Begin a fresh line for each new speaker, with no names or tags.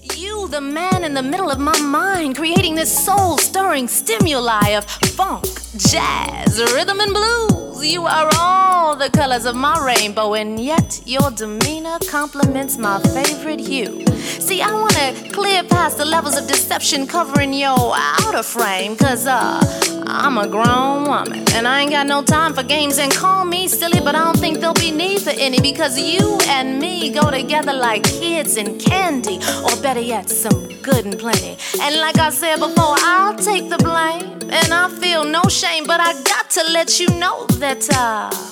You, the man in the middle of my mind, creating this soul-stirring stimuli of funk, jazz, rhythm, and blues. You are all the colors of my rainbow, and yet your demeanor complements my favorite hue. See, I wanna clear past the levels of deception covering your outer frame, 'cause I'm a grown woman, and I ain't got no time for games. And call me silly, but I don't think there'll be need for any, because you and me go together like kids and candy, or better yet, some good and plenty. And like I said before, I'll take the blame, and I feel no shame, but I got to let you know that